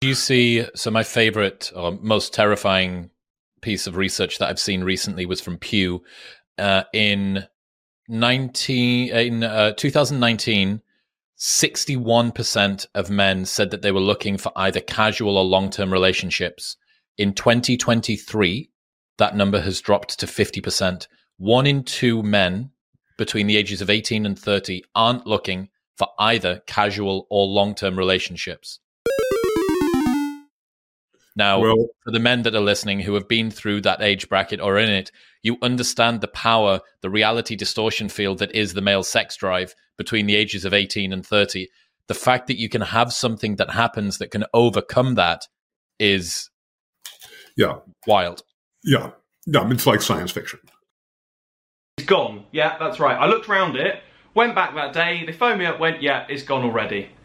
You see, so my favorite or most terrifying piece of research that I've seen recently was from Pew. In 2019, 61% of men said that they were looking for either casual or long-term relationships. In 2023, that number has dropped to 50%. 1 in 2 men between the ages of 18 and 30 aren't looking for either casual or long-term relationships. Now, for the men that are listening who have been through that age bracket or in it, you understand the power, the reality distortion field that is the male sex drive between the ages of 18 and 30. The fact that you can have something that happens that can overcome that is wild. Yeah, it's like science fiction. It's gone. Yeah, that's right. I looked around it, went back that day, they phoned me up, went, yeah, it's gone already.